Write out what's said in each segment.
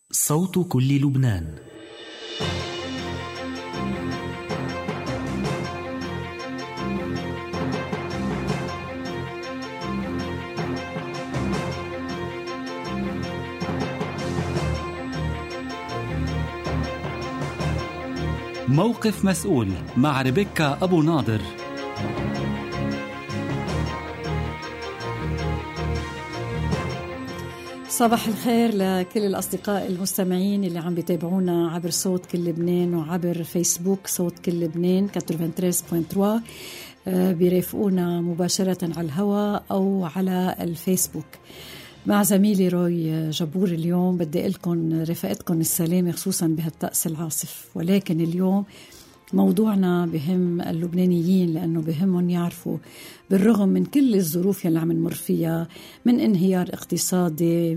صوت كل لبنان. موقف مسؤول مع ريبيكا أبو ناظر. صباح الخير لكل الأصدقاء المستمعين اللي عم بيتابعونا عبر صوت كل لبنان وعبر فيسبوك صوت كل لبنان 93.3. بيرافقونا مباشرة على الهواء أو على الفيسبوك. مع زميلي روي جبور اليوم بدي لكم رفقتكم السلامة خصوصا بهالطقس العاصف، ولكن اليوم موضوعنا بهم اللبنانيين لأنه بهمهم يعرفوا بالرغم من كل الظروف اللي عم نمر فيها، من انهيار اقتصادي،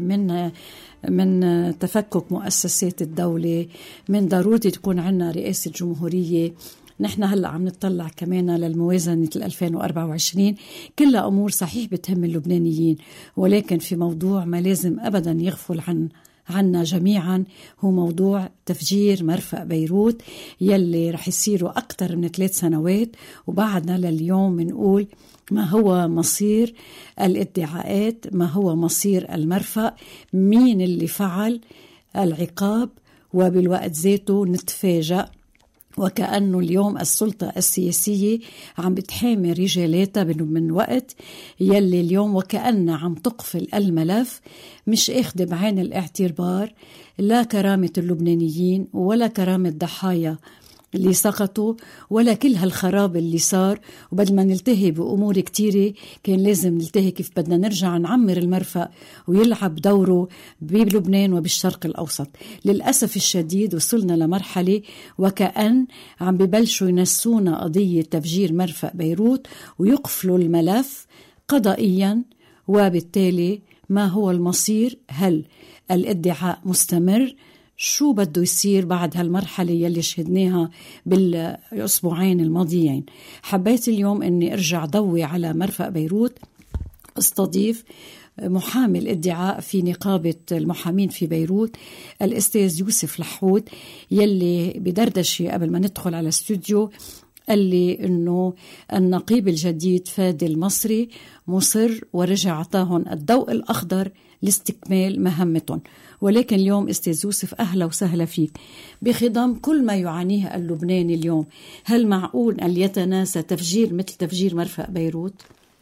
من تفكك مؤسسات الدولة، من ضرورة تكون عنا رئاسة جمهورية. نحن هلأ عم نطلع كمان للموازنة 2024، كلها أمور صحيح بتهم اللبنانيين، ولكن في موضوع ما لازم أبدا يغفل عنا جميعا، هو موضوع تفجير مرفأ بيروت يلي رح يصيروا أكتر من 3 سنوات، وبعدنا لليوم منقول ما هو مصير الادعاءات، ما هو مصير المرفأ، مين اللي فعل العقاب، وبالوقت ذاته نتفاجأ وكأنه اليوم السلطة السياسية عم بتحامي رجالاتها من وقت يلي اليوم وكأنها عم تقفل الملف، مش اخذ بعين الاعتبار لا كرامة اللبنانيين ولا كرامة ضحايا اللي سقطوا ولا كل هالخراب اللي صار. وبدل ما نلتهي بأمور كتيرة كان لازم نلتهي كيف بدنا نرجع نعمر المرفأ ويلعب دوره بلبنان وبالشرق الأوسط. للأسف الشديد وصلنا لمرحلة وكأن عم ببلشوا ينسونا قضية تفجير مرفأ بيروت ويقفلوا الملف قضائيا، وبالتالي ما هو المصير؟ هل الادعاء مستمر؟ شو بده يصير بعد هالمرحلة يلي شهدناها بالأسبوعين الماضيين؟ حبيت اليوم أني أرجع ضوي على مرفأ بيروت، استضيف محامي الادعاء في نقابة المحامين في بيروت الأستاذ يوسف لحود، يلي بدردشي قبل ما ندخل على الاستوديو قال لي أنه النقيب الجديد فادي المصري مصر ورجع عطاهم الضوء الأخضر لاستكمال مهمتهم. ولكن اليوم أستاذ يوسف أهلا وسهلا فيك. بخضم كل ما يعانيه اللبناني اليوم، هل معقول أن يتناسى تفجير مثل تفجير مرفأ بيروت؟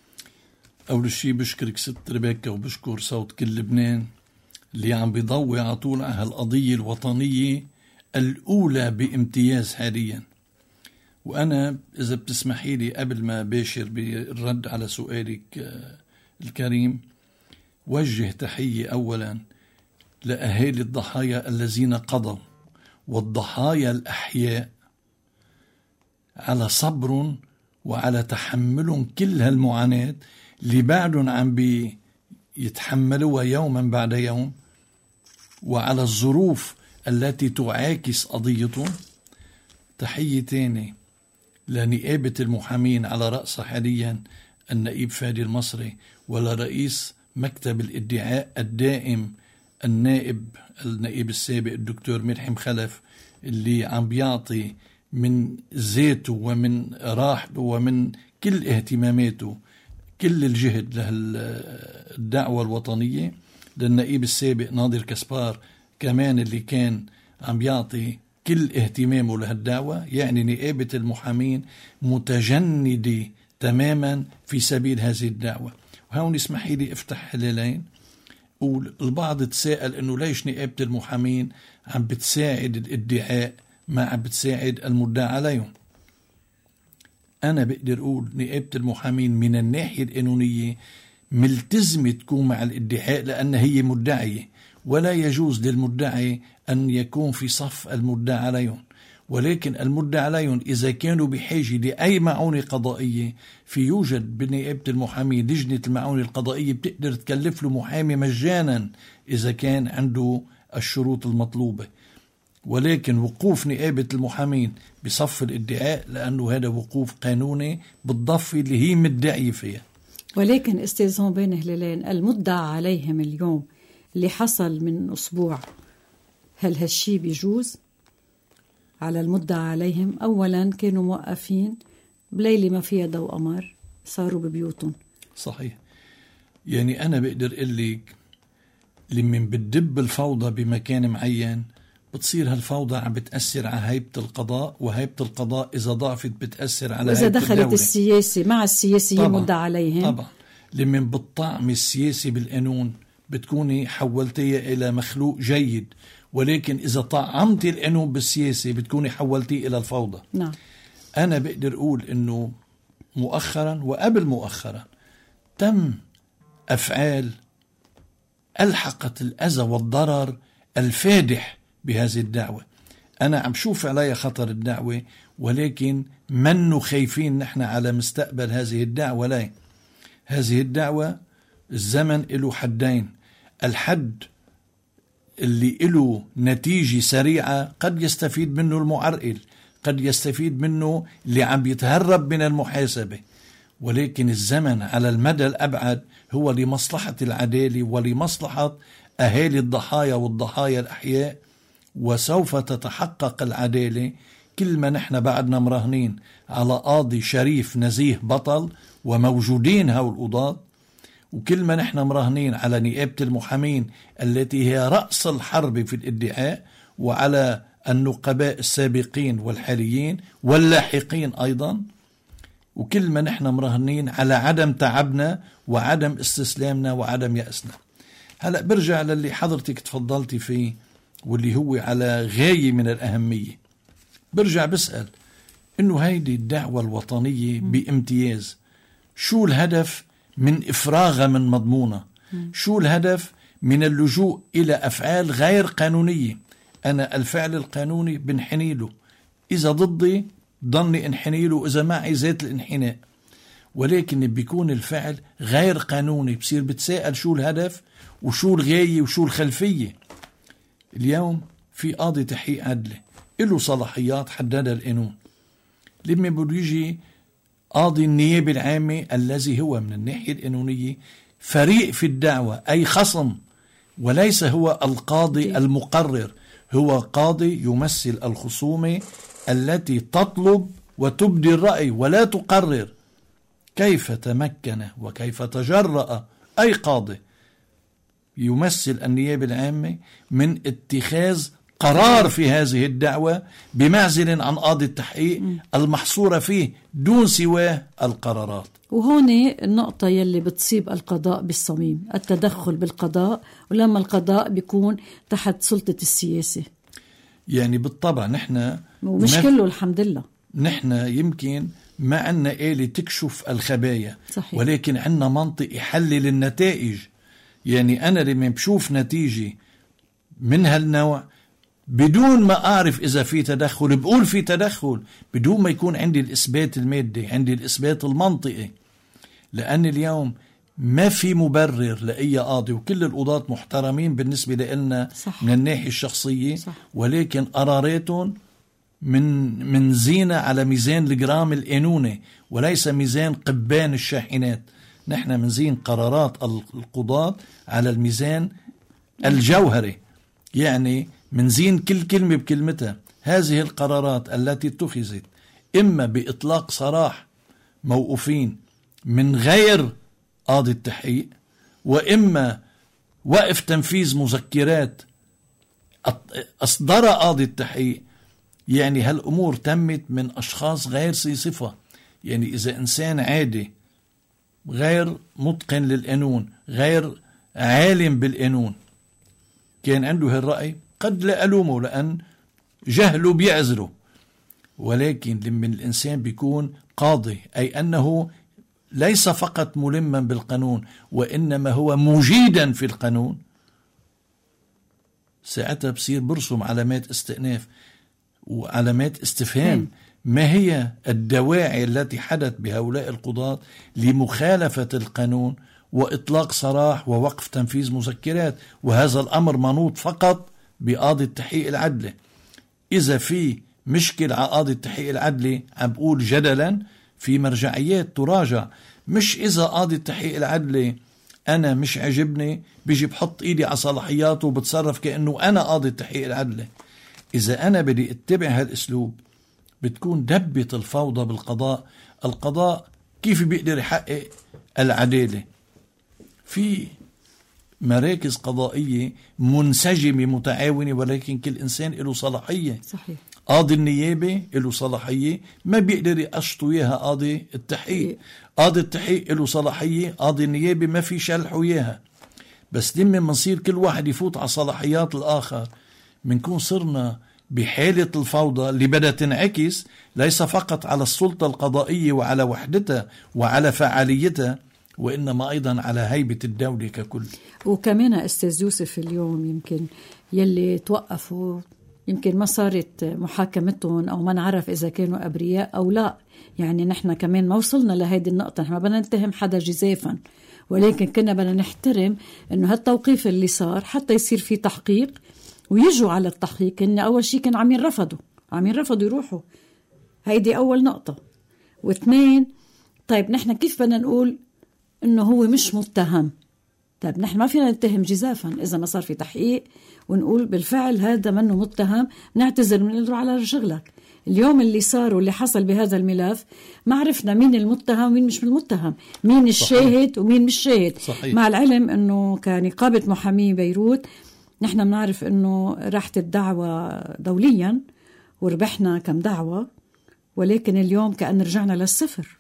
أول شيء بشكرك ست ريبيكا وبشكر صوت كل لبنان اللي عم بيضوي على طول على القضية الوطنية الأولى بامتياز حاليا. وأنا إذا بتسمحي لي قبل ما باشر بالرد على سؤالك الكريم، وجه تحية أولا لأهالي الضحايا الذين قضوا والضحايا الأحياء على صبر وعلى تحمل كل هالمعاناة اللي بعدهم عم بيتحملوها يوما بعد يوم، وعلى الظروف التي تعاكس قضيتهم. تحية تاني لنقابة المحامين على رأسها حاليا النقيب فادي المصري، ولا رئيس مكتب الادعاء الدائم النائب السابق الدكتور ملحم خلف، اللي عم بيعطي من ذاته ومن راحته ومن كل اهتماماته كل الجهد للدعوة الوطنية. للنقيب السابق ناظر كسبار كمان اللي كان عم بيعطي كل اهتمامه لهالدعوة. يعني نقابة المحامين متجندة تماما في سبيل هذه الدعوة. وهون اسمحي لي افتح هلالين. والبعض تساءل انه ليش نقابة المحامين عم بتساعد الادعاء ما عم بتساعد المدعى عليهم. انا بقدر اقول نقابة المحامين من الناحية القانونية ملتزمة تكون مع الادعاء لان هي مدعية، ولا يجوز للمدعي ان يكون في صف المدعى عليهم. ولكن المدعى عليهم إذا كانوا بحاجة لأي معونة قضائية، في يوجد بنقابة المحامين لجنة المعونة القضائية بتقدر تكلف له محامي مجانا إذا كان عنده الشروط المطلوبة. ولكن وقوف نقابة المحامين بصف الادعاء لأنه هذا وقوف قانوني بالضفة اللي هي مدعية فيها. ولكن استاذ هون بين هلالين، المدعى عليهم اليوم اللي حصل من أسبوع هل هالشي بيجوز على المدعى عليهم؟ أولا كانوا موقفين بليلة ما فيها ضوء قمر، صاروا ببيوتهم. صحيح. يعني أنا بقدر أقول لك لما بتدب الفوضى بمكان معين بتصير هالفوضى عم بتأثر على هيبة القضاء، وهيبة القضاء إذا ضعفت بتأثر على إذا هيبة دخلت الدولة. السياسة مع السياسيين مدعى عليهم. طبعا لما بتطعم السياسي بالقانون بتكوني حولتيه إلى مخلوق جيد، ولكن إذا طعمتي القانون بالسياسة بتكوني حولتيه إلى الفوضى. نعم. أنا بقدر أقول إنه مؤخرا وقبل مؤخرا تم أفعال ألحقت الأذى والضرر الفادح بهذه الدعوة. أنا عم شوف علي خطر الدعوة، ولكن منو خايفين نحن على مستقبل هذه الدعوة. لا، هذه الدعوة الزمن له حدين. الحد اللي له نتيجة سريعة قد يستفيد منه المعرقل، قد يستفيد منه اللي عم يتهرب من المحاسبة، ولكن الزمن على المدى الأبعد هو لمصلحة العدالة ولمصلحة أهالي الضحايا والضحايا الأحياء، وسوف تتحقق العدالة كل ما نحن بعدنا مراهنين على قاضي شريف نزيه بطل وموجودين هؤلاء القضاة، وكل ما نحن مراهنين على نيابة المحامين التي هي رأس الحرب في الادعاء، وعلى النقباء السابقين والحاليين واللاحقين أيضا، وكل ما نحن مراهنين على عدم تعبنا وعدم استسلامنا وعدم يأسنا. هلأ برجع للي حضرتك تفضلتي فيه واللي هو على غاية من الأهمية. برجع بسأل إنه هيدي الدعوة الوطنية بامتياز شو الهدف من إفراغها من مضمونة؟ شو الهدف من اللجوء إلى أفعال غير قانونية؟ أنا الفعل القانوني بنحني له، إذا ضدي ضلني انحني له، إذا معي ذات الانحناء، ولكن بيكون الفعل غير قانوني بصير بتساءل شو الهدف وشو الغاية وشو الخلفية. اليوم في قاضي تحقيق عدلي له صلاحيات حددها القانون. لما بده يجي قاضي النيابة العامة الذي هو من الناحية القانونية فريق في الدعوة، أي خصم، وليس هو القاضي المقرر، هو قاضي يمثل الخصومة التي تطلب وتبدي الرأي ولا تقرر. كيف تمكن وكيف تجرأ أي قاضي يمثل النيابة العامة من اتخاذ قرار في هذه الدعوة بمعزل عن قاضي التحقيق المحصورة فيه دون سواه القرارات؟ وهون النقطة يلي بتصيب القضاء بالصميم، التدخل بالقضاء، ولما القضاء بيكون تحت سلطة السياسة. يعني بالطبع نحن ومش كله الحمد لله، نحن يمكن ما عنا آلة تكشف الخبايا. صحيح. ولكن عنا منطق يحلل النتائج. يعني أنا لما بشوف نتيجة من هالنوع بدون ما أعرف إذا في تدخل بقول في تدخل، بدون ما يكون عندي الإثبات المادي، عندي الإثبات المنطقي. لأن اليوم ما في مبرر لأي قاضي، وكل القضاة محترمين بالنسبة لنا من الناحية الشخصية. صح. ولكن قراراتهم من زينة على ميزان الجرام القانوني وليس ميزان قبان الشاحنات. نحن منزين قرارات القضاة على الميزان الجوهري، يعني منزين كل كلمة بكلمتها. هذه القرارات التي اتخذت إما بإطلاق سراح موقوفين من غير قاضي التحقيق، وإما وقف تنفيذ مذكرات أصدر قاضي التحقيق، يعني هالأمور تمت من أشخاص غير ذي صفة. يعني إذا إنسان عادي غير متقن للقانون، غير عالم بالقانون، كان عنده هالرأي، قد لا ألومه لأن جهله بيعذره. ولكن لما الإنسان بيكون قاضي، أي أنه ليس فقط ملما بالقانون وإنما هو مجيدا في القانون، ساعتها بصير برسم علامات استئناف وعلامات استفهام. ما هي الدواعي التي حدث بهؤلاء القضاة لمخالفة القانون وإطلاق سراح ووقف تنفيذ مذكرات؟ وهذا الأمر منوط فقط بقاضي التحقيق العدلي. إذا في مشكلة على قاضي التحقيق العدلي، عم بقول جدلا، في مرجعيات تراجع، مش إذا قاضي التحقيق العدلي أنا مش عجبني بيجي بحط إيدي على صلاحياته وبتصرف كأنه أنا قاضي التحقيق العدلي. إذا أنا بدي اتبع هالأسلوب بتكون دبة الفوضى بالقضاء. القضاء كيف بيقدر يحقق العدالة؟ في مراكز قضائية منسجمة متعاونة، ولكن كل إنسان له صلاحية. صحيح. قاضي النيابة له صلاحية ما بيقدر يقشطوا إياها قاضي التحقيق. قاضي التحقيق له صلاحية، قاضي النيابة ما في شلحوا إياها. بس لما منصير كل واحد يفوت على صلاحيات الآخر منكون صرنا بحالة الفوضى اللي بدها تنعكس ليس فقط على السلطة القضائية وعلى وحدتها وعلى فعاليتها، وإنما أيضا على هيبة الدولة ككل. وكمان أستاذ يوسف اليوم يمكن يلي توقفوا يمكن ما صارت محاكمتهم أو ما نعرف إذا كانوا أبرياء أو لا. يعني نحن كمان ما وصلنا لهيدي النقطة، نحن ما بدنا نتهم حدا جزافا، ولكن كنا بدنا نحترم إنه هالتوقيف اللي صار حتى يصير في تحقيق ويجوا على التحقيق. إن أول شيء كان عم يرفضوا يروحوا. هيدي أول نقطة. واثنين، طيب نحن كيف بدنا نقول إنه هو مش متهم؟ طيب نحن ما فينا نتهم جزافا إذا ما صار في تحقيق ونقول بالفعل هذا منه متهم، نعتذر من نروح على شغلك. اليوم اللي صار واللي حصل بهذا الملف ما عرفنا مين المتهم ومين مش المتهم، مين الشاهد ومين مش شاهد. صحيح. مع العلم إنه كنقابة محامين بيروت نحن بنعرف إنه راحت الدعوة دوليا وربحنا كم دعوة، ولكن اليوم كأن رجعنا للصفر.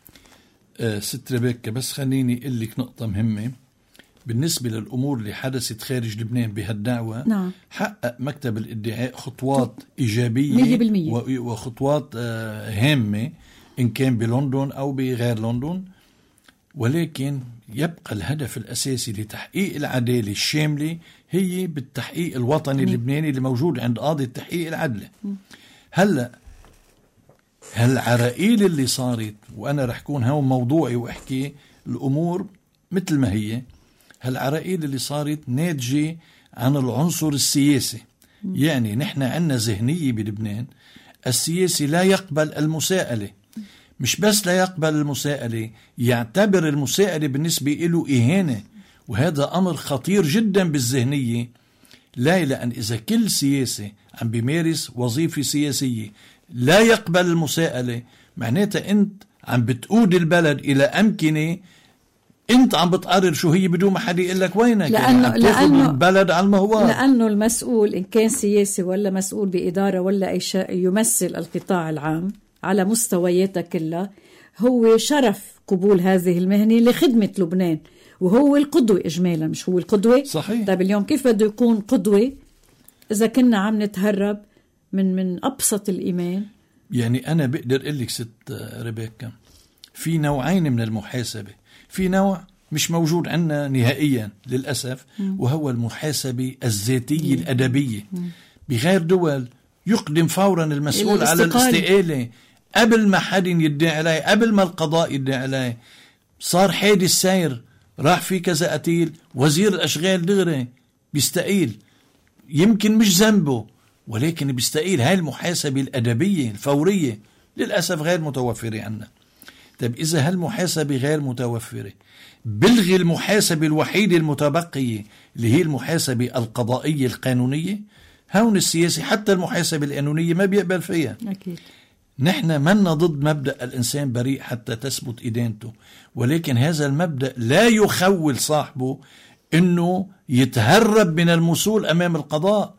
ست ريبيكا، بس خليني أقول لك نقطة مهمة بالنسبة للأمور اللي حدثت خارج لبنان بهالدعوة. نعم. حقق مكتب الادعاء خطوات إيجابية 100% وخطوات هامة إن كان بلندن أو بغير لندن، ولكن يبقى الهدف الأساسي لتحقيق العدالة الشاملة هي بالتحقيق الوطني اللبناني اللي موجود عند قاضي التحقيق العدلي. هلأ هالعرائيل اللي صارت، وأنا رح كون هون موضوعي وأحكي الأمور مثل ما هي، هالعرائيل اللي صارت ناتجة عن العنصر السياسي. يعني نحن عنا ذهنية بلبنان السياسي لا يقبل المساءلة. مش بس لا يقبل المساءلة، يعتبر المساءلة بالنسبة له إهانة، وهذا أمر خطير جدا بالذهنية. لا، لأن إذا كل سياسي عم بيمارس وظيفة سياسية لا يقبل المساءلة، معناتها أنت عم بتقود البلد إلى أمكنة أنت عم بتقرر شو هي بدون ما حد يقول لك وينك. لأنه البلد على المهوار، لأنه المسؤول إن كان سياسي ولا مسؤول بإدارة ولا أي شيء يمثل القطاع العام على مستوياتها كلها، هو شرف قبول هذه المهنة لخدمة لبنان، وهو القدوة إجمالا، مش هو القدوة؟ صحيح. طيب اليوم كيف بده يكون قدوة إذا كنا عم نتهرب من أبسط الإيمان؟ يعني أنا بقدر أقول لك ست ريبيكا، في نوعين من المحاسبة. في نوع مش موجود عندنا نهائيا للأسف، وهو المحاسبة الذاتية الأدبية. بغير دول يقدم فورا المسؤول على الاستقالة قبل ما حد يدعي عليه، قبل ما القضاء يدعي عليه. صار حادث سير راح في كذا قتيل، وزير الأشغال دغري بيستقيل، يمكن مش ذنبه ولكن بيستقيل. هاي المحاسبة الأدبية الفورية للأسف غير متوفرة عنا. طيب إذا هالمحاسبة غير متوفرة، بلغي المحاسبة الوحيدة المتبقية اللي هي المحاسبة القضائية القانونية. هون السياسي حتى المحاسبة القانونية ما بيقبل فيها. أكيد. نحن منا ضد مبدأ الإنسان بريء حتى تثبت إدانته، ولكن هذا المبدأ لا يخول صاحبه إنه يتهرب من المسؤول أمام القضاء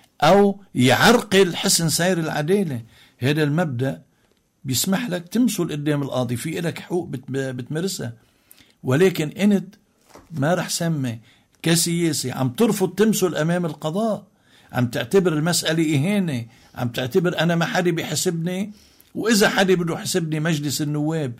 أو يعرقل حسن سير العدالة. هذا المبدأ بيسمح لك تمثل قدام القاضي، في إلك حقوق بتمارسها، ولكن أنت ما رح سمي كسياسي عم ترفض تمثل أمام القضاء، عم تعتبر المسألة إهانة، عم تعتبر أنا ما حدا بيحسبني، وإذا حدا بده يحسبني مجلس النواب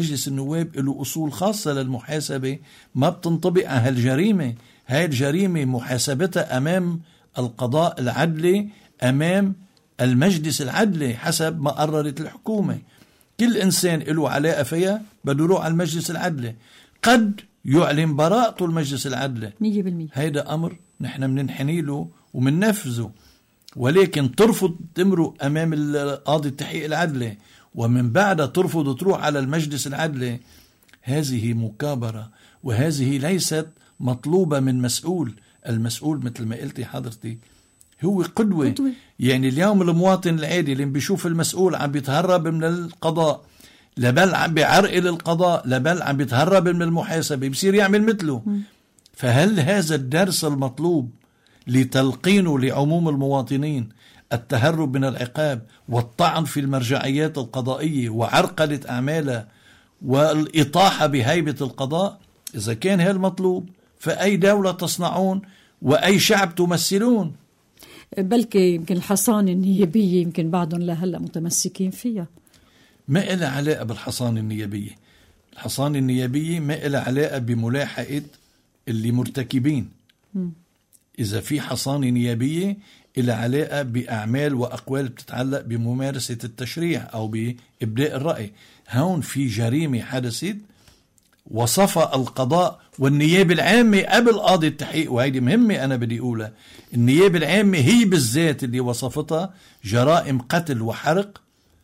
له أصول خاصة للمحاسبة ما بتنطبق على هالجريمة. هاي الجريمة محاسبتها أمام القضاء العدلي، أمام المجلس العدلي حسب ما قررت الحكومة. كل إنسان له علاقة فيها بده يروح على المجلس العدلي، قد يعلن براءته المجلس العدلي 100%. هيدا أمر نحن مننحني له ومننفذه، ولكن ترفض تمرق أمام قاضي التحقيق العدلي ومن بعدها ترفض تروح على المجلس العدلي، هذه مكابرة، وهذه ليست مطلوبة من مسؤول. المسؤول مثل ما قلتي حضرتك هو قدوة. يعني اليوم المواطن العادي اللي بيشوف المسؤول عم بيتهرب من القضاء، لبل عم بيعرقل القضاء، لبل عم بيتهرب من المحاسبة، بيصير يعمل مثله. فهل هذا الدرس المطلوب لتلقينه لعموم المواطنين التهرب من العقاب والطعن في المرجعيات القضائية وعرقلة أعمالها والإطاحة بهيبة القضاء؟ إذا كان هذا المطلوب فأي دولة تصنعون وأي شعب تمثلون؟ بلكي يمكن الحصانة النيابية يمكن بعضهم لهلأ متمسكين فيها. ما إلها علاقة بالحصانة النيابية. الحصانة النيابية ما إلها علاقة بملاحقة اللي مرتكبين. إذا في حصانة نيابية إلها علاقة بأعمال وأقوال بتتعلق بممارسة التشريع أو بإبداء الرأي. هون في جريمة حدثت وصفها القضاء والنيابة العامة قبل قاضي التحقيق، وهيدي مهمة أنا بدي أقولها. النيابة العامة هي بالذات اللي وصفتها جرائم قتل وحرق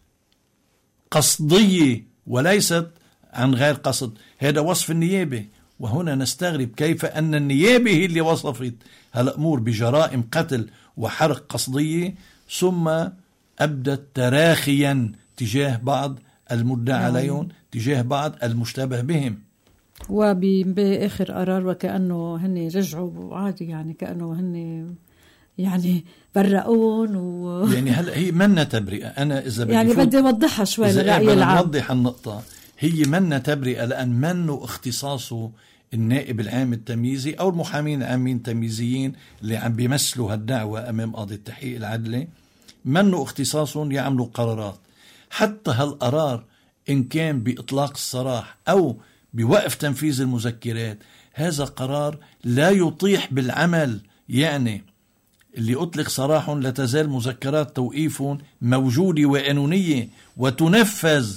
قصدية وليست عن غير قصد. هذا وصف النيابة. وهنا نستغرب كيف أن النيابة هي اللي وصفت هالأمور بجرائم قتل وحرق قصدية، ثم أبدت تراخيا تجاه بعض المدعى عليهم، تجاه بعض المشتبه بهم. وبآخر قرار وكأنه هن رجعوا عادي، يعني كأنه هن يعني برؤون يعني هلا هي منا تبرئة. أنا إذا يعني بدي أوضحها شوي للرأي العام. نوضح النقطة. هي منا تبرئة لأن منه اختصاصه النائب العام التمييزي أو المحامين العامين التمييزيين اللي عم بيمثلوا هالدعوة أمام قاضي التحقيق العدلي، منه اختصاصهم يعملوا قرارات. حتى هالقرار إن كان بإطلاق السراح أو بوقف تنفيذ المذكرات، هذا قرار لا يطيح بالعمل. يعني اللي أطلق سراحهم لا تزال مذكرات توقيفهم موجودة وقانونية وتنفذ.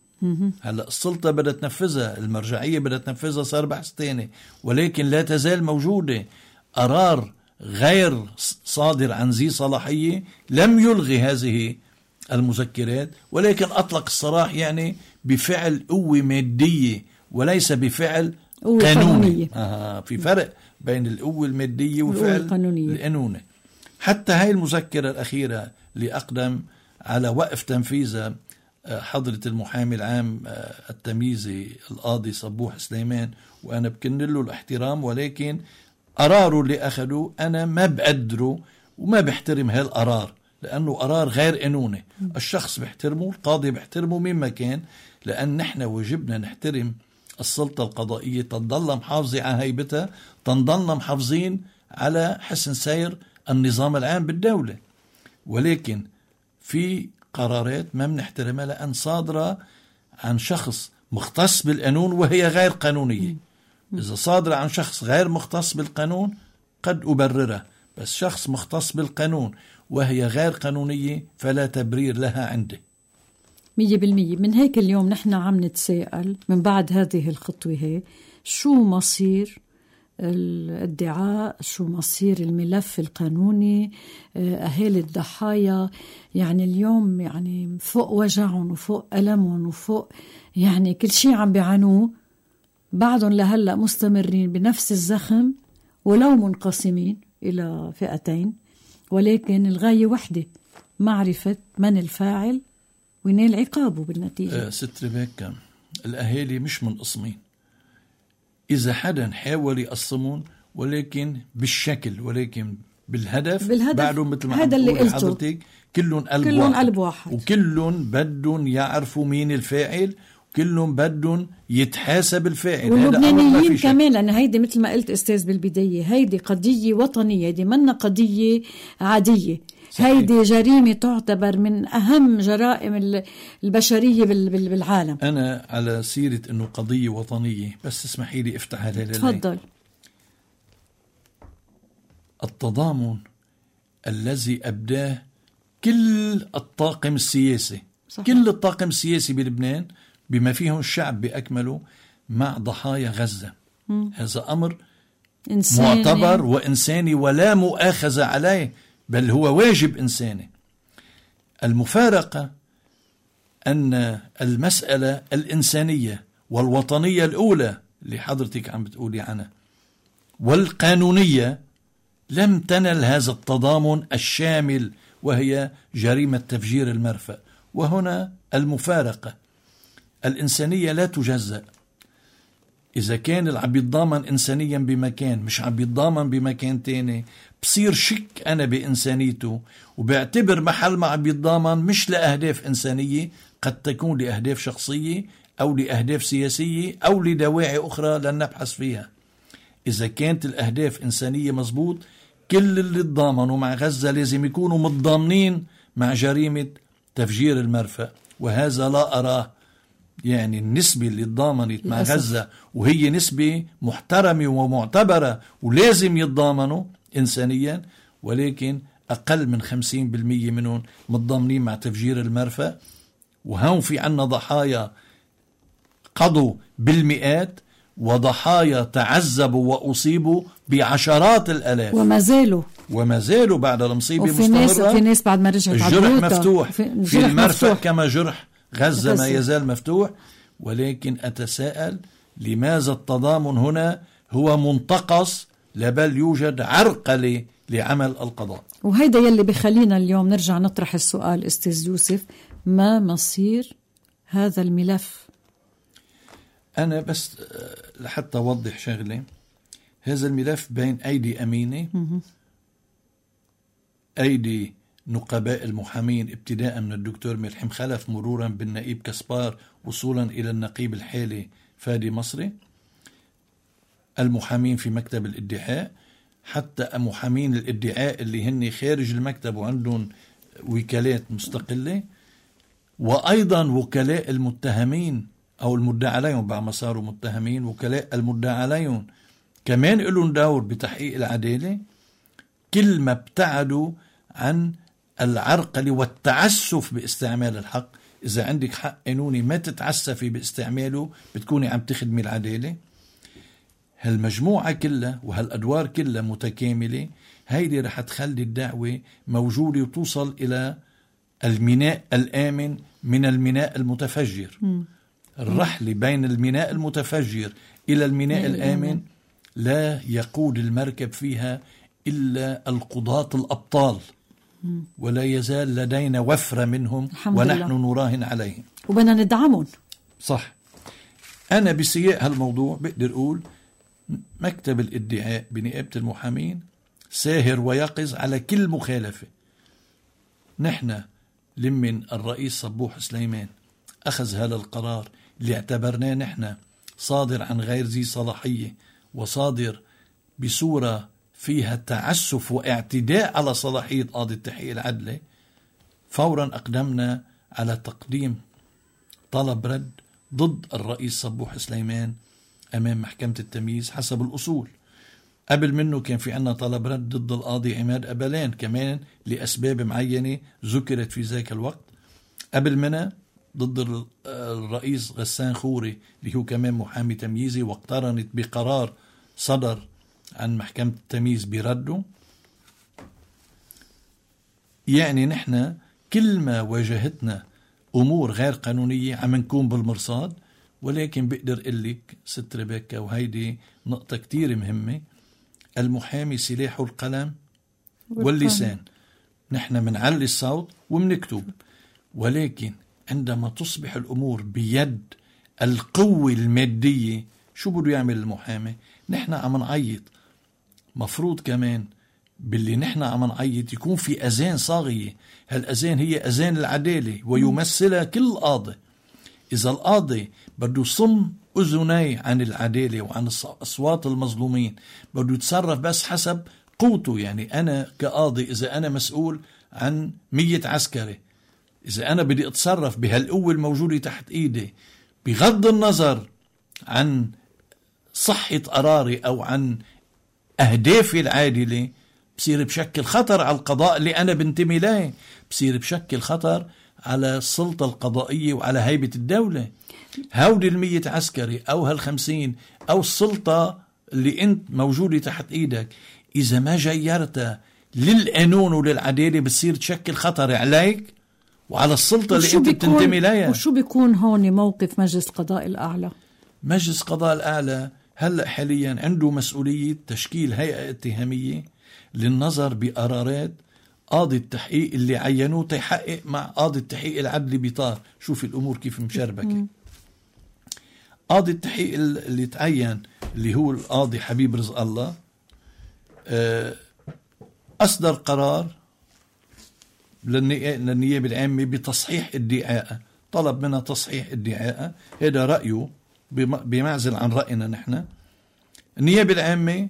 هلأ السلطة بدها تنفذها، المرجعية بدها تنفذها، صار بحث تاني، ولكن لا تزال موجودة. قرار غير صادر عن ذي صلاحية لم يلغي هذه المذكرات، ولكن أطلق السراح يعني بفعل قوة مادية وليس بفعل قانوني. في فرق بين القوة المادية وفعل القانوني. حتى هاي المذكرة الأخيرة اللي أقدم على وقف تنفيذها حضرة المحامي العام التمييزي القاضي صبوح سليمان، وأنا بكن له الاحترام، ولكن قراره اللي أخذه أنا ما بقدره وما بحترم هالقرار، لأنه قرار غير قانوني. الشخص بيحترمه، القاضي بيحترمه مما كان، لأن نحن واجبنا نحترم السلطة القضائية، تنضل محافظة على هيبتها، تنضلنا محافظين على حسن سير النظام العام بالدولة. ولكن في قرارات ما بنحترمها لأن صادرة عن شخص مختص بالقانون وهي غير قانونية. إذا صادرة عن شخص غير مختص بالقانون قد أبررها، بس شخص مختص بالقانون وهي غير قانونية فلا تبرير لها عندي 100%. من هيك اليوم نحن عم نتساءل من بعد هذه الخطوة هي شو مصير الادعاء، شو مصير الملف القانوني، أهالي الضحايا. يعني اليوم يعني فوق وجعهم وفوق ألمهم وفوق يعني كل شيء عم بيعانوه، بعضهم لهلأ مستمرين بنفس الزخم ولو منقسمين إلى فئتين، ولكن الغاية وحدة، معرفة من الفاعل وينال عقابه بالنتيجة. ست ريبيكا، الأهالي مش منقسمين. إذا حدا حاول يقسمون ولكن بالشكل ولكن بالهدف بعدهم مثل ما قلت حضرتك كلهم قلب واحد، وكلهم بدهم يعرفوا مين الفاعل، وكلهم بدهم يتحاسب الفاعل. واللبنانيين كمان، لأن هيدي مثل ما قلت أستاذ بالبداية هيدي قضية وطنية، هيدي منا قضية عادية. صحيح. هيدي جريمة تعتبر من أهم جرائم البشرية بالعالم. أنا على سيرة أنه قضية وطنية بس اسمحي لي افتح هذا. تفضل. التضامن الذي أبداه كل الطاقم السياسي، صحيح. كل الطاقم السياسي بلبنان بما فيهم الشعب بأكمله مع ضحايا غزة. هذا أمر إنساني معتبر وإنساني ولا مؤاخذة عليه، بل هو واجب إنساني. المفارقة أن المسألة الإنسانية والوطنية الأولى اللي حضرتك عم بتقولي عنها والقانونية لم تنل هذا التضامن الشامل، وهي جريمة تفجير المرفأ. وهنا المفارقة الإنسانية لا تجزأ. إذا كان اللي عم يتضامن إنسانيا بمكان مش عم يتضامن بمكان تاني، بصير شك أنا بإنسانيته، وبعتبر محل ما عم يتضامن مش لأهداف إنسانية، قد تكون لأهداف شخصية أو لأهداف سياسية أو لدواعي أخرى لن نبحث فيها. إذا كانت الأهداف إنسانية مزبوط، كل اللي تضامنوا مع غزة لازم يكونوا متضامنين مع جريمة تفجير المرفأ، وهذا لا أراه. يعني النسبة اللي تضامنت مع غزة وهي نسبة محترمة ومعتبرة ولازم يتضامنوا إنسانيا، ولكن أقل من 50% منهم متضامنين مع تفجير المرفأ. وهون في عنا ضحايا قضوا بالمئات، وضحايا تعذبوا وأصيبوا بعشرات الآلاف، وما زالوا بعد المصيبة مستمرة. في ناس بعد ما رجعت الجرح مفتوح في المرفأ كما جرح غزة ما يزال مفتوح. ولكن أتساءل لماذا التضامن هنا هو منتقص، بل يوجد عرقلة لعمل القضاء. وهيدا يلي بخلينا اليوم نرجع نطرح السؤال أستاذ يوسف، ما مصير هذا الملف؟ أنا بس لحتى أوضح شغلة، هذا الملف بين أيدي أمينة، أيدي نقباء المحامين ابتداء من الدكتور ملحم خلف مرورا بالنقيب كسبار وصولا إلى النقيب الحالي فادي مصري، المحامين في مكتب الادعاء، حتى محامين الادعاء اللي هن خارج المكتب وعندهم وكالات مستقلة، وأيضا وكلاء المتهمين أو المدعى عليهم بعد ما صاروا متهمين. وكلاء المدعى عليهم كمان لهم دور بتحقيق العدالة. كل ما ابتعدوا عن العرقلة والتعسف باستعمال الحق. إذا عندك حق قانوني ما تتعسفي باستعماله، بتكوني عم تخدمي العدالة. هالمجموعة كلها وهالأدوار كلها متكاملة، هيدي رح تخلي الدعوة موجودة وتوصل إلى الميناء الآمن من الميناء المتفجر. الرحلة بين الميناء المتفجر إلى الميناء الآمن لا يقود المركب فيها إلا القضاة الأبطال، ولا يزال لدينا وفرة منهم ونحن نراهن عليهم وبدنا ندعمهم. صح. أنا بسياق هالموضوع بقدر أقول مكتب الادعاء بنقابة المحامين ساهر ويقظ على كل مخالفة. نحن لمن الرئيس صبوح سليمان أخذ هذا القرار اللي اعتبرناه نحن صادر عن غير ذي صلاحية وصادر بصورة فيها تعسف واعتداء على صلاحية قاضي التحقيق العدلي، فورا أقدمنا على تقديم طلب رد ضد الرئيس صبوح سليمان أمام محكمة التمييز حسب الأصول. قبل منه كان في عنا طلب رد ضد القاضي عماد أبلان كمان لأسباب معينة ذكرت في ذاك الوقت. قبل منها ضد الرئيس غسان خوري اللي هو كمان محامي تمييزي، واقترنت بقرار صدر عن محكمة التمييز برده. يعني نحن كل ما واجهتنا أمور غير قانونية عم نكون بالمرصاد. ولكن بقدر قلك ست ريبيكا، وهيدي نقطة كتير مهمة، المحامي سلاحه القلم واللسان. نحن منعلي الصوت ومنكتب، ولكن عندما تصبح الأمور بيد القوة المادية شو بده يعمل المحامي؟ نحن عم نعيط. مفروض كمان باللي نحن عم نعيط يكون في أذان صاغية. هالأذان هي أذان العدالة ويمثلها كل قاضي. إذا القاضي بده يصم أذني عن العدالة وعن أصوات المظلومين، بده يتصرف بس حسب قوته. يعني أنا كقاضي إذا أنا مسؤول عن 100 عسكري، إذا أنا بدي أتصرف بهالقوة الموجودة تحت إيدي بغض النظر عن صحة قراري أو عن أهدافي العادلة، بصير بشكل خطر على القضاء اللي أنا بنتمي له، بصير بشكل خطر على السلطة القضائية وعلى هيبة الدولة. هودي 100 عسكري أو 50 أو السلطة اللي أنت موجودة تحت إيدك، إذا ما جيرتها للقانون وللعدالة بتصير تشكل خطر عليك وعلى السلطة اللي أنت بتنتمي لها. وشو بيكون هون موقف مجلس القضاء الأعلى؟ مجلس القضاء الأعلى هلأ حاليا عنده مسؤولية تشكيل هيئة اتهامية للنظر بقرارات قاضي التحقيق اللي عينوه تيحقق مع قاضي التحقيق العدلي بطار. شوف الأمور كيف مشربكة. قاضي التحقيق اللي تعين اللي هو القاضي حبيب رزق الله أصدر قرار للنيابة العامة بتصحيح ادعاء، طلب منها تصحيح ادعاء. هذا رأيه بمعزل عن رأينا نحن. النيابة العامة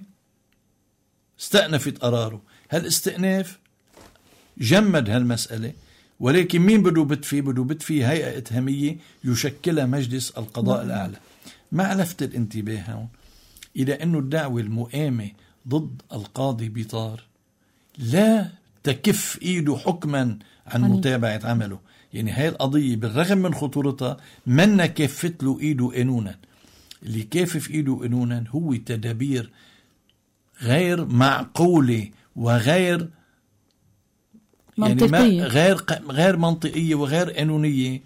استأنفت قراره. هالاستئناف جمد هالمسألة، ولكن مين بده بتفي هيئة إتهامية يشكلها مجلس القضاء الأعلى. مع لفت الانتباه هون إلى أنه الدعوة المؤامة ضد القاضي بطار لا تكف إيده حكما عن متابعة عمله. يعني هاي القضية بالرغم من خطورتها منا كفت له إيده قانونا. اللي كافف إيده قانونا هو تدابير غير معقولة وغير منطقية. يعني غير منطقية وغير قانونية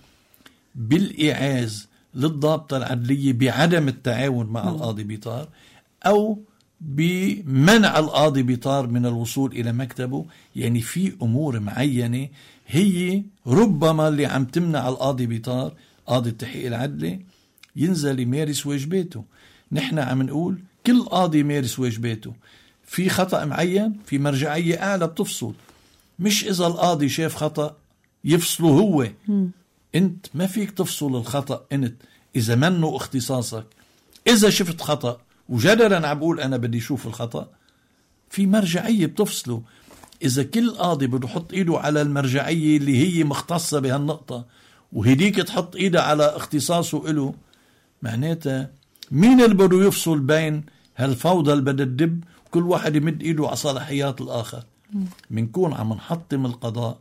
بالإعاز للضابطة العدلية بعدم التعاون مع القاضي بطار، أو بمنع القاضي بطار من الوصول إلى مكتبه. يعني في أمور معينة هي ربما اللي عم تمنع القاضي بطار قاضي التحقيق العدلي ينزل يمارس واجباته. نحن عم نقول كل قاضي يمارس واجباته. في خطأ معين في مرجعية أعلى بتفصل، مش إذا القاضي شاف خطأ يفصله هو. أنت ما فيك تفصل الخطأ أنت إذا منه اختصاصك. إذا شفت خطأ وجدلا عم بقول أنا بدي شوف الخطأ، في مرجعية بتفصله. إذا كل قاضي بده يحط إيده على المرجعية اللي هي مختصة بهالنقطة وهديك تحط إيده على اختصاصه إله، معناتها مين اللي بده يفصل بين هالفوضى اللي بدها تدب كل واحد يمد إيده على صلاحيات الآخر؟ منكون عم نحطم القضاء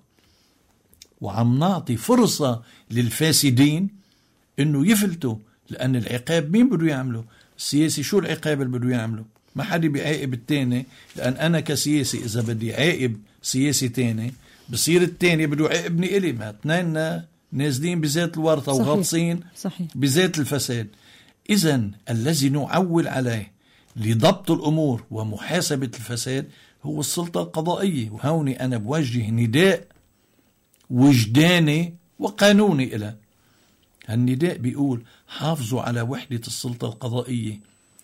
وعم نعطي فرصة للفاسدين إنه يفلتوا. لأن العقاب مين بده يعمله؟ السياسي. شو العقاب اللي بده يعمله؟ ما حد بيعاقب التاني. لأن أنا كسياسي إذا بدي عاقب سياسي تاني بصير التاني بده يعاقبني إلي. ما اثنين نازلين بذات الورطة وغاطسين بذات الفساد. إذن الذي نعول عليه لضبط الأمور ومحاسبة الفساد هو السلطة القضائية. وهوني أنا بوجه نداء وجداني وقانوني إلى هالنداء بيقول حافظوا على وحدة السلطة القضائية،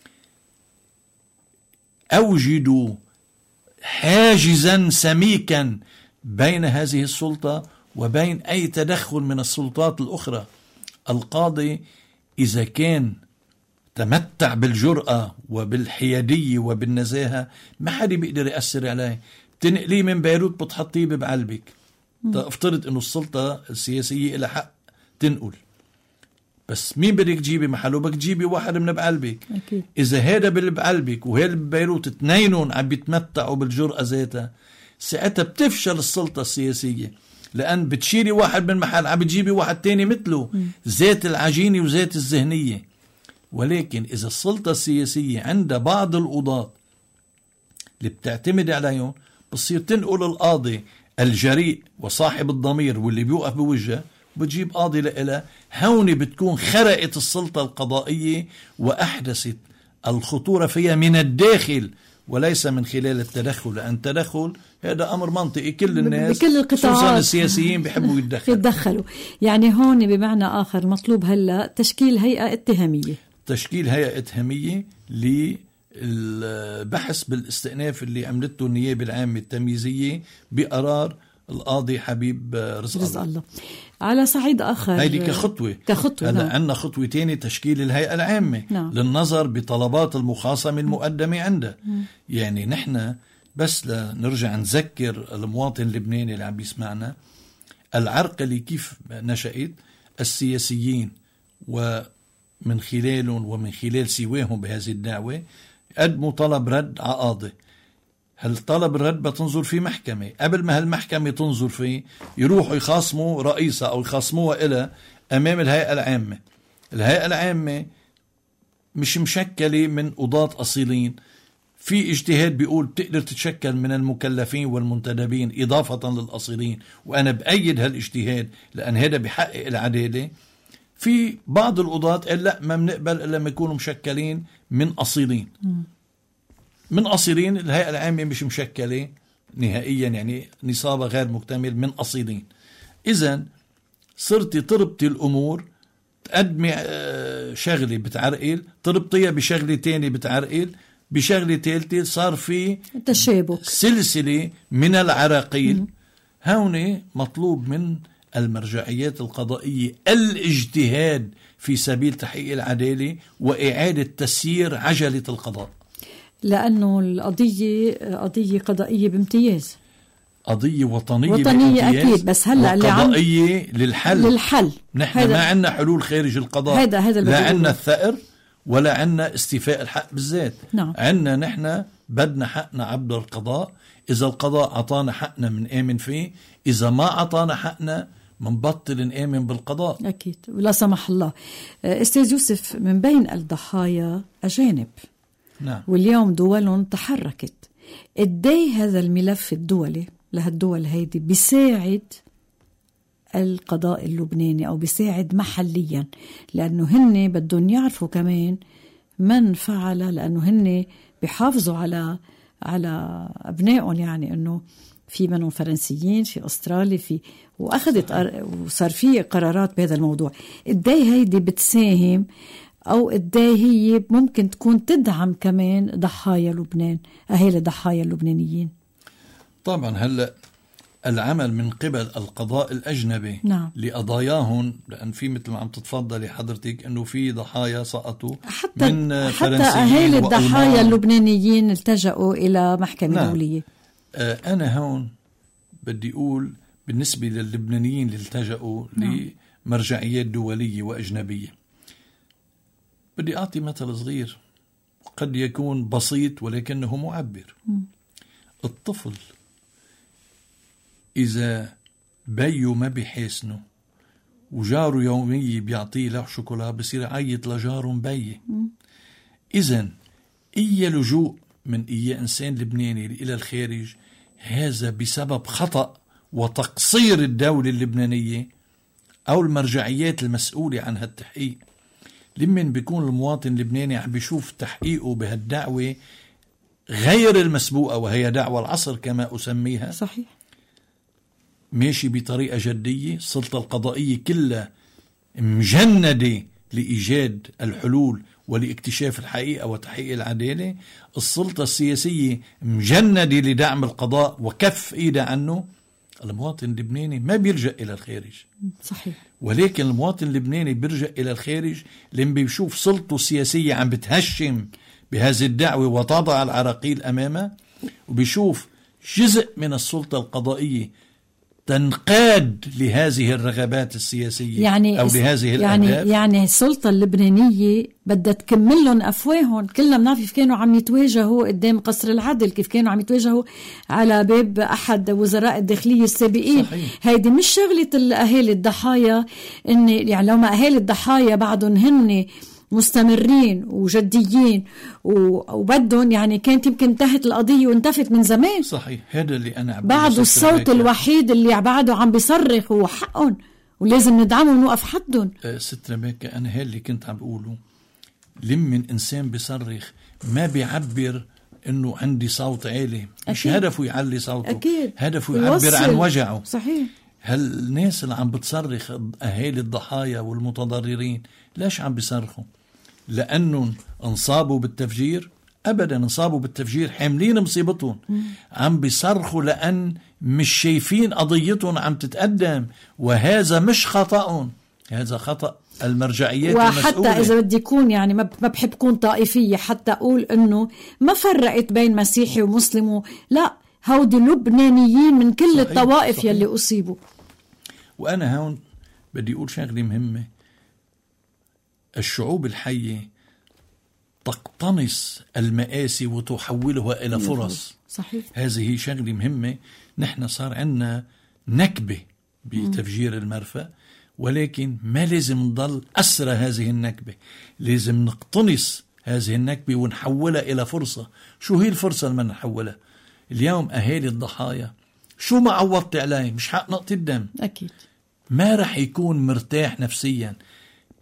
أوجدوا حاجزا سميكا بين هذه السلطة وبين أي تدخل من السلطات الأخرى. القاضي إذا كان تمتع بالجرأة وبالحيادية وبالنزاهة ما حد بيقدر يأثر عليه. تنقليه من بيروت بتحطيه بعلبك. افترض انه السلطة السياسية لها حق تنقل، بس مين بدك تجيبي محله؟ بدك تجيبي واحد من بعلبك. إذا هذا بعلبك وهذا ببيروت اثنينهم عم بيتمتعوا بالجرأة ذاتها، ساعتها بتفشل السلطة السياسية. لأن بتشيلي واحد من محل عم بتجيبي واحد تاني مثله، ذات العجينة وذات الذهنية. ولكن إذا السلطة السياسية عندها بعض القضاة اللي بتعتمد عليهم، بتصير تنقل القاضي الجريء وصاحب الضمير واللي بيوقف بوجهه بتجيب قاضي لإله. هون بتكون خرقت السلطة القضائية وأحدثت الخطورة فيها من الداخل وليس من خلال التدخل. لأن التدخل هذا أمر منطقي، كل الناس بكل القطاعات خصوصا السياسيين بيحبوا يتدخلوا. يعني هون بمعنى آخر مطلوب هلأ تشكيل هيئة اتهامية، تشكيل هيئة اتهامية للبحث بالاستئناف اللي عملته النيابة العامة التمييزية بقرار القاضي حبيب رزق الله. على صعيد آخر هيدي كخطوة هلا عندنا خطوة تانية تشكيل الهيئة العامة للنظر بطلبات المخاصمة المقدمة عندها. يعني نحن بس لنرجع نذكر المواطن اللبناني اللي عم بيسمعنا العرقلة كيف نشأت. السياسيين ومن خلالهم ومن خلال سواهم بهذه الدعوة قدموا طلب رد على قاضي. هل طلب الرد بتنظر في محكمة، قبل ما هالمحكمة تنظر فيه يروحوا يخاصموا رئيسها أو يخاصموها إلى أمام الهيئة العامة. الهيئة العامة مش مشكلة من قضاة أصيلين، في اجتهاد بيقول بتقدر تتشكل من المكلفين والمنتدبين إضافة للأصيلين، وأنا بأيد هالاجتهاد لأن هذا بحقق العدالة. في بعض القضاة قال لا، ما بنقبل إلا ما يكونوا مشكلين من أصيلين. من أصيلين، الهيئة العامة مش مشكلة نهائيا، يعني نصابة غير مكتمل من أصيلين. إذن صرتي تربطي الأمور، تقدمي شغلة بتعرقل، تربطيها بشغلة تانية بتعرقل، بشغلة ثالثة، صار في تشابك، سلسلة من العراقيل. هون مطلوب من المرجعيات القضائية الاجتهاد في سبيل تحقيق العدالة وإعادة تسيير عجلة القضاء، لأنه القضية قضية قضائية بامتياز، قضية وطنية أكيد، بس هلأ اللي قضائية للحل. نحن ما عندنا حلول خارج القضاء، هذا لا عندنا الثأر ولا عندنا استيفاء الحق بالذات. نعم. عندنا نحن بدنا حقنا عبر القضاء. إذا القضاء عطانا حقنا منآمن فيه، إذا ما عطانا حقنا منبطل نآمن بالقضاء. أكيد، ولا سمح الله. أستاذ يوسف، من بين الضحايا أجانب. نعم. واليوم دول تحركت. قدي هذا الملف الدولي لهالدول هيدي بيساعد القضاء اللبناني أو بيساعد محليا، لأنه هن بدهم يعرفوا كمان من فعل، لأنه هن بيحافظوا على أبنائهم، يعني أنه في منهم فرنسيين، في أسترالي، في وصار في قرارات بهذا الموضوع. قدي هيدي بتساهم أو قدي هي ممكن تكون تدعم كمان ضحايا لبنان، أهالي ضحايا اللبنانيين؟ طبعا هلأ العمل من قبل القضاء الأجنبي نعم. لقضاياهم، لأن في مثل ما عم تتفضلي حضرتك أنه في ضحايا سقطوا حتى من حتى أهالي الضحايا اللبنانيين التجأوا إلى محكمة نعم. دولية. أنا هون بدي أقول بالنسبة للبنانيين اللي التجأوا نعم. لمرجعيات دولية وأجنبية، بدي أعطي مثل صغير قد يكون بسيط ولكنه معبر. الطفل إذا بيو ما بيحسنه وجاره يومي بيعطيه له شوكولا، بصير عيط لجاره بيه. إذن أي لجوء من أي إنسان لبناني إلى الخارج، هذا بسبب خطأ وتقصير الدولة اللبنانية أو المرجعيات المسؤولة عن هالتحقيق. لمن بيكون المواطن اللبناني عم بيشوف تحقيقه بهالدعوة غير المسبوقة، وهي دعوة العصر كما أسميها، صحيح، ماشي بطريقة جدية، السلطة القضائية كلها مجندة لإيجاد الحلول ولاكتشاف الحقيقة وتحقيق العدالة، السلطة السياسية مجندة لدعم القضاء وكف إيدها عنه. المواطن اللبناني ما بيلجأ إلى الخارج، صحيح، ولكن المواطن اللبناني بيرجع إلى الخارج لما بيشوف سلطته السياسية عم بتهشم بهذه الدعوة وتضع العراقيل أمامه، وبيشوف جزء من السلطة القضائية تنقاد لهذه الرغبات السياسية، يعني أو لهذه الأهداف. يعني السلطة اللبنانية بدها تكمل لهم أفواههم. كلنا بنعرف كيف كانوا عم يتواجهوا قدام قصر العدل، كيف كانوا عم يتواجهوا على باب أحد وزراء الداخلية السابقين. هيدي مش شغلة الأهالي الضحايا، إن يعني لو ما أهالي الضحايا بعضهم هن مستمرين وجديين وبدهم، يعني كانت يمكن انتهت القضية وانتفت من زمان. صحيح، هذا اللي أنا بعده الصوت الوحيد اللي بعده عم بيصرخ هو حقهم، ولازم ندعمهم ونوقف حدهم. ست ربيكا، أنا هذا اللي كنت عم بقوله. لمن إنسان بيصرخ ما بيعبر إنه عندي صوت عالي، مش هدفه يعلي صوته، أكيد. هدفه يعبر عن وجعه. صحيح. هالناس اللي عم بتصرخ أهالي الضحايا والمتضررين ليش عم بيصرخوا؟ لأنهم انصابوا بالتفجير؟ أبدا، انصابوا بالتفجير حاملين مصيبتهم. عم بيصرخوا لأن مش شايفين قضيتهم عم تتقدم، وهذا مش خطأهم، هذا خطأ المرجعيات المسؤولة. وحتى إذا بدي يكون يعني ما بحب كون طائفية، حتى أقول إنه ما فرقت بين مسيحي ومسلم، لا، هودي لبنانيين من كل صحيح. الطوائف صحيح. يلي أصيبوا. وأنا هون بدي أقول شغلة مهمة. الشعوب الحية تقتنص المآسي وتحولها إلى فرص. صحيح. هذه شغلة مهمة. نحن صار عندنا نكبة بتفجير المرفأ، ولكن ما لازم نضل أسرى هذه النكبة، لازم نقتنص هذه النكبة ونحولها إلى فرصة. شو هي الفرصة اللي نحولها؟ اليوم أهالي الضحايا شو ما عوضت عليه مش حق نقطة الدم، أكيد ما رح يكون مرتاح نفسيا.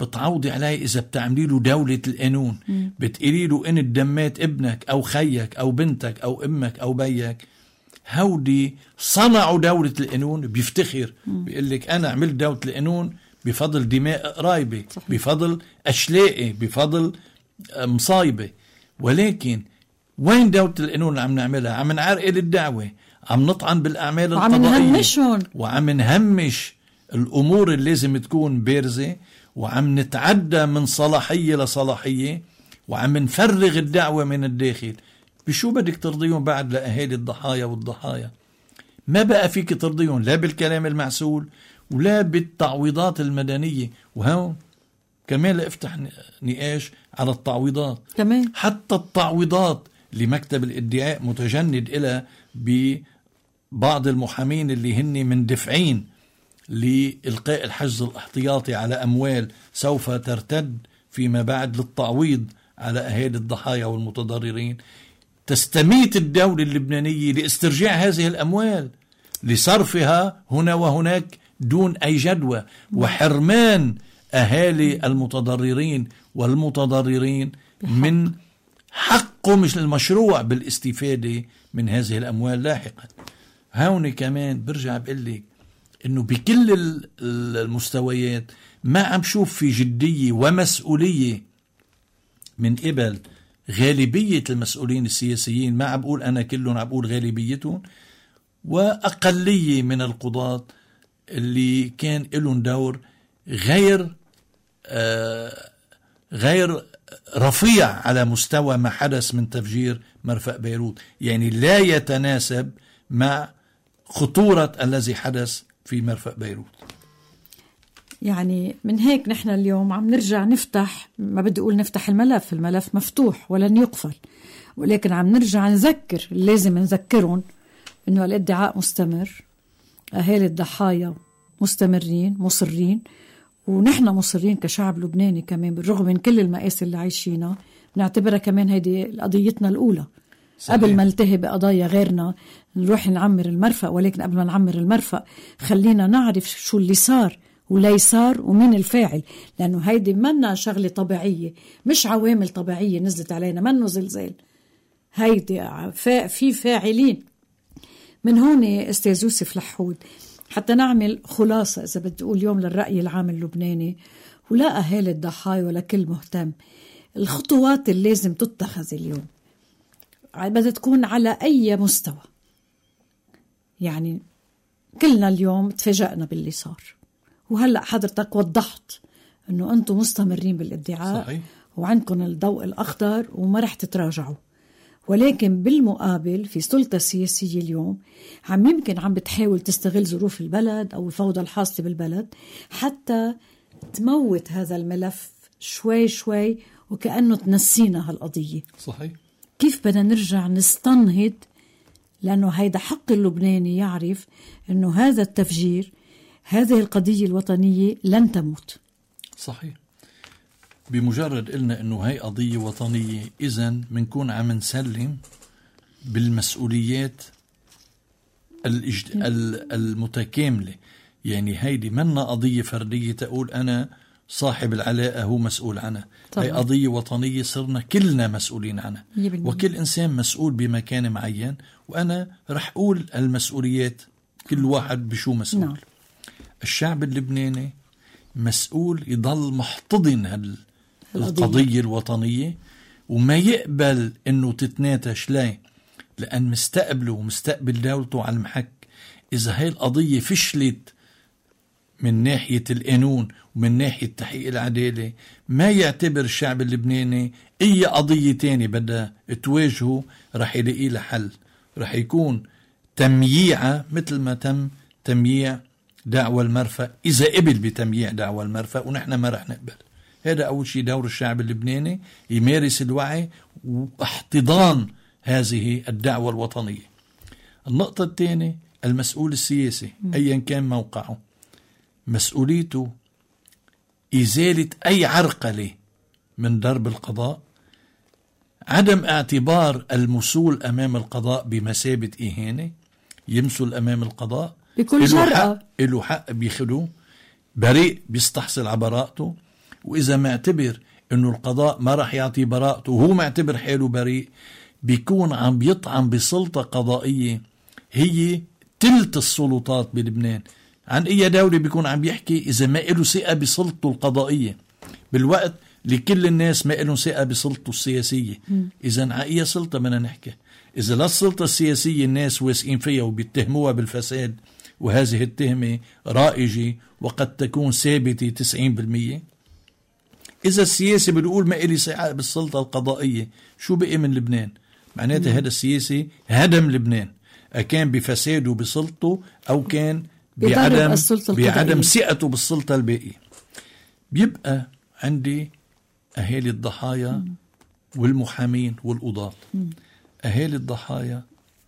بتعوضي عليه إذا بتعملي له دولة القانون. بتقولي له إن دمات ابنك أو خيك أو بنتك أو أمك أو بيك، هودي صنعوا دولة القانون، بيفتخر بيقول لك أنا عملت دولة القانون بفضل دماء قرايبي، بفضل أشلائي، بفضل مصايبة. ولكن وين دولة القانون اللي عم نعملها؟ عم نعرقل الدعوة، عم نطعن بالأعمال القضائية، وعم نهمش الأمور اللي لازم تكون بارزة، وعم نتعدى من صلاحية لصلاحية، وعم نفرغ الدعوة من الداخل. بشو بدك ترضيهم بعد لأهالي الضحايا والضحايا؟ ما بقى فيك ترضيهم لا بالكلام المعسول ولا بالتعويضات المدنية. وهون كمان لافتح نقاش على التعويضات كمان. حتى التعويضات لمكتب الادعاء متجند إلى ببعض المحامين اللي هن مندفعين لإلقاء الحجز الاحتياطي على أموال سوف ترتد فيما بعد للتعويض على أهالي الضحايا والمتضررين. تستميت الدولة اللبنانية لاسترجاع هذه الأموال لصرفها هنا وهناك دون أي جدوى، وحرمان أهالي المتضررين والمتضررين من حقه مش المشروع بالاستفادة من هذه الأموال لاحقا. هون كمان برجع بقول لك إنه بكل المستويات ما عم شوف في جدية ومسؤولية من قبل غالبية المسؤولين السياسيين. ما عم بقول أنا كلهم، عم بقول غالبيتهم، وأقلية من القضاة اللي كان لهم دور غير رفيع على مستوى ما حدث من تفجير مرفأ بيروت، يعني لا يتناسب مع خطورة الذي حدث في مرفأ بيروت. يعني من هيك نحن اليوم عم نرجع نفتح، ما بدي أقول نفتح الملف مفتوح ولن يقفل، ولكن عم نرجع نذكر، لازم نذكرهم إنه الادعاء مستمر، أهالي الضحايا مستمرين مصرين، ونحن مصرين كشعب لبناني كمان بالرغم من كل المآسي اللي عايشينها. نعتبرها كمان هيدي قضيتنا الأولى. صحيح. قبل ما نلتهي بقضايا غيرنا نروح نعمر المرفأ، ولكن قبل ما نعمر المرفأ خلينا نعرف شو اللي صار ولا صار ومين الفاعل، لأنه هيدي منا شغلة طبيعية، مش عوامل طبيعية نزلت علينا، منه زلزال، هيدي في فاعلين. من هون أستاذ يوسف لحود حتى نعمل خلاصة إذا بدي أقول اليوم للرأي العام اللبناني ولا أهالي الضحايا ولا كل مهتم، الخطوات اللي لازم تتخذ اليوم بدها تكون على أي مستوى. يعني كلنا اليوم تفاجأنا باللي صار، وهلأ حضرتك وضحت أنه أنتم مستمرين بالادعاء. صحيح. وعندكم الضوء الأخضر وما رح تتراجعوا، ولكن بالمقابل في سلطة سياسية اليوم يمكن عم بتحاول تستغل ظروف البلد أو الفوضى الحاصلة بالبلد حتى تموت هذا الملف شوي شوي، وكأنه تنسينا هالقضية. صحيح. كيف بدنا نرجع نستنهض؟ لأنه هيدا حق اللبناني يعرف أنه هذا التفجير، هذه القضية الوطنية لن تموت. صحيح. بمجرد قلنا أنه هاي قضية وطنية، إذن منكون عم نسلم بالمسؤوليات المتكاملة. يعني هيدي منا قضية فردية تقول أنا صاحب العلاقة هو مسؤول عنها. طبعا. هاي قضية وطنية صرنا كلنا مسؤولين عنها، وكل إنسان مسؤول بمكان معين، وأنا رح أقول المسؤوليات كل واحد بشو مسؤول. نعم. الشعب اللبناني مسؤول يضل محتضن القضية الوطنية وما يقبل أنه تتناتش، لأن مستقبله ومستقبل دولته على المحك. إذا هاي القضية فشلت من ناحية القانون ومن ناحية تحقيق العدالة، ما يعتبر الشعب اللبناني أي قضية تاني بدها تواجهه رح يلاقي لها حل. رح يكون تمييعة مثل ما تم تمييع دعوى المرفأ، إذا قبل بتمييع دعوى المرفأ، ونحن ما رح نقبل. هذا أول شيء دور الشعب اللبناني، يمارس الوعي واحتضان هذه الدعوة الوطنية. النقطة الثانية، المسؤول السياسي أيا كان موقعه مسؤوليته إزالة أي عرقلة من درب القضاء، عدم اعتبار المسؤول أمام القضاء بمثابة إهانة، يمثل أمام القضاء بكل جرأة، له حق بيخدوه، بريء بيستحصل على براءته، وإذا معتبر إنه القضاء ما رح يعطي براءته وهو معتبر حاله بريء، بيكون عم بيطعن بسلطة قضائية هي تلت السلطات بلبنان. عن أي دولة بيكون عم يحكي إذا ما له ثقة بسلطته القضائية، بالوقت لكل الناس ما لهم ثقة بسلطته السياسية. إذا عن أي سلطة بدنا نحكي؟ إذا للسلطة السياسية الناس واثقين فيها وبيتهموها بالفساد، وهذه التهمة رائجة وقد تكون ثابتة 90%، إذا السياسي بيقول ما إلي ثقة بالسلطة القضائية، شو بقي من لبنان؟ معناته هذا السياسي هدم لبنان، كان بفساده بسلطته أو كان بعدم ثقته بالسلطة الباقية. بيبقى عندي أهالي الضحايا والمحامين والقضاة. أهالي الضحايا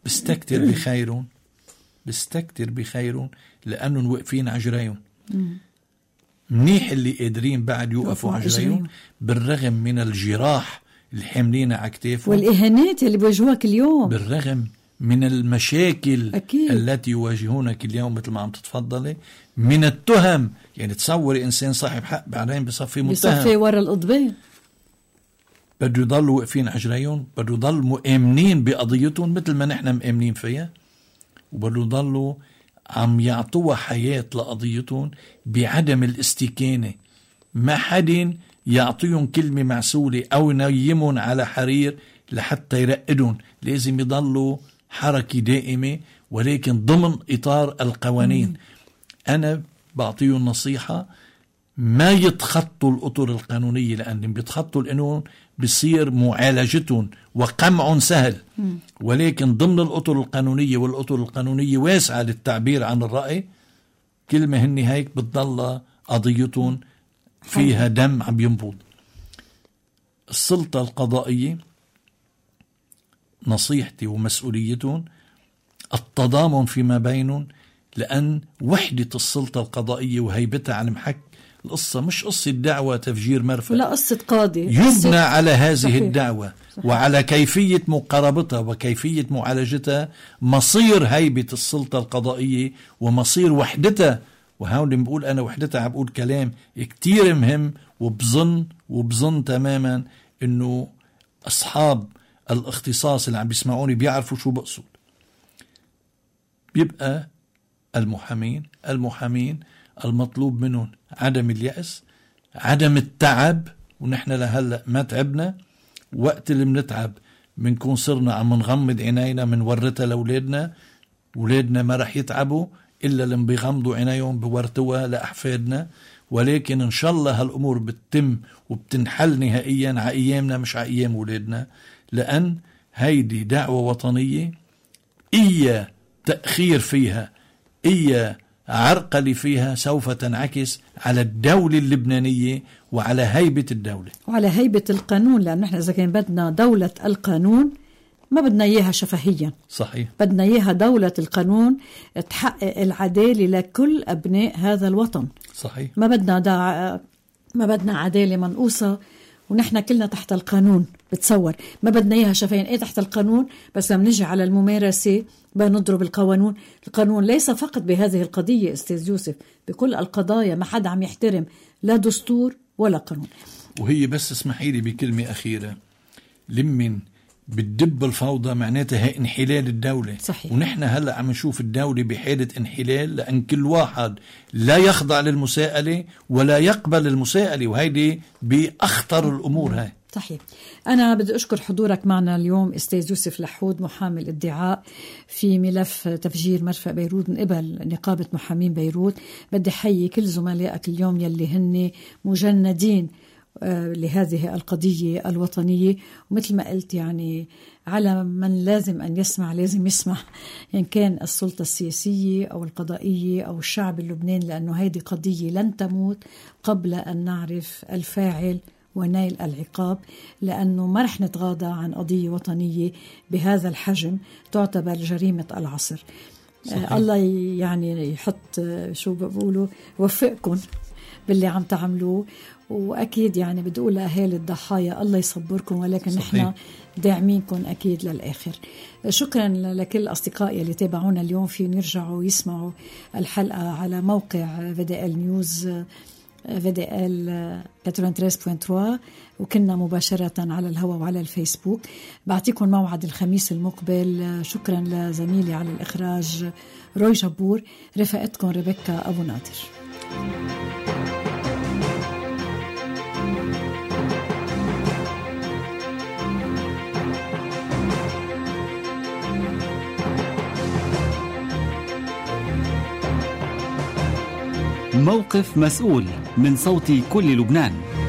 بستكتر بخيرهم لأنهم واقفين عجريهم. منيح اللي قادرين بعد يوقفوا عجريهم بالرغم من الجراح اللي حاملين على كتافهم والإهانات اللي بيواجهوك اليوم، بالرغم من المشاكل أكيد التي يواجهونك اليوم، مثل ما عم تتفضلي، من التهم. يعني تصوري إنسان صاحب حق بعدين بصفي متهم، بصفي ورا القضبان، بده يضلوا واقفين عجريهم، بده يضلوا مؤمنين بقضيتهم مثل ما نحن مؤمنين فيها، وبده يضلوا عم يعطوها حياة لقضيتهم بعدم الاستكانة. ما حد يعطيهم كلمة معسولة أو ينيمون على حرير لحتى يرقدون، لازم يضلوا حركة دائمة ولكن ضمن إطار القوانين. أنا بعطيهم نصيحة ما يتخطوا الأطر القانونية، لأنهم بيتخطوا القانون بصير معالجتهم وقمع سهل، ولكن ضمن الأطر القانونية، والأطر القانونية واسعة للتعبير عن الرأي، كل ما هن هيك بتضل قضيتهم فيها دم عم ينبض. السلطة القضائية نصيحتي ومسؤوليتهم التضامن فيما بينهم، لأن وحدة السلطة القضائية وهيبتها على المحك، القصة مش قصة دعوة تفجير مرفأ، لا قصة قاضي، يبنى على هذه صحيح. الدعوة صحيح. وعلى كيفية مقاربتها وكيفية معالجتها، مصير هيبة السلطة القضائية ومصير وحدتها. وهون بقول أنا وحدتها عم بقول كلام كتير مهم، وبظن تماما إنه أصحاب الاختصاص اللي عم بيسمعوني بيعرفوا شو بقصد. بيبقى المحامين المطلوب منهم عدم اليأس، عدم التعب، ونحن لهلأ ما تعبنا. وقت اللي بنتعب بنكون صرنا عم نغمض عينينا من ورتها لأولادنا، ولادنا ما رح يتعبوا إلا لما بيغمضوا عينيهم بورتوها لأحفادنا. ولكن إن شاء الله هالأمور بتتم وبتنحل نهائيا على أيامنا مش على أيام ولادنا، لأن هيدي دعوة وطنية، إيا تأخير فيها، إيا عرقلة فيها سوف تنعكس على الدولة اللبنانية وعلى هيبة الدولة وعلى هيبة القانون. لأن نحن إذا كان بدنا دولة القانون ما بدنا إياها شفهيا، صحيح، بدنا إياها دولة القانون تحقق العدالة لكل أبناء هذا الوطن. صحيح، ما بدنا عدالة منقوصة ونحن كلنا تحت القانون. بتصور ما بدنا إياها شفهيا، إيه تحت القانون، بس لما نجي على الممارسة بنضرب القانون. القانون ليس فقط بهذه القضية أستاذ يوسف، بكل القضايا ما حد عم يحترم لا دستور ولا قانون. وهي بس اسمحي لي بكلمة أخيرة، لمن بتدب الفوضى معناتها هي انحلال الدولة. صحيح. ونحن هلأ عم نشوف الدولة بحالة انحلال، لأن كل واحد لا يخضع للمساءلة ولا يقبل المساءلة، وهيدي بأخطر الأمور. هاي صحيح. أنا بدي أشكر حضورك معنا اليوم أستاذ يوسف لحود، محامي الادعاء في ملف تفجير مرفأ بيروت من قبل نقابة محامين بيروت. بدي حيي كل زملائك اليوم يلي هن مجندين لهذه القضية الوطنية. ومثل ما قلت يعني على من لازم أن يسمع لازم يسمع، يعني كان السلطة السياسية أو القضائية أو الشعب اللبناني، لأنه هذه قضية لن تموت قبل أن نعرف الفاعل ونيل العقاب، لأنه ما رح نتغاضى عن قضية وطنية بهذا الحجم تعتبر جريمة العصر. الله يعني يحط شو بقولوا وفقكم باللي عم تعملوه. وأكيد يعني بدي أقول لأهالي الضحايا الله يصبركم، ولكن صحيح. نحن داعمينكم أكيد للآخر. شكرا لكل أصدقائي اللي تابعونا اليوم، في نرجعوا يسمعوا الحلقة على موقع VDL News VDL 93.3 وكنا مباشرة على الهواء وعلى الفيسبوك. بعطيكم موعد الخميس المقبل. شكرا لزميلي على الإخراج روي جبور، رفقتكم ريبيكا أبو ناطر. موقف مسؤول من صوت كل لبنان.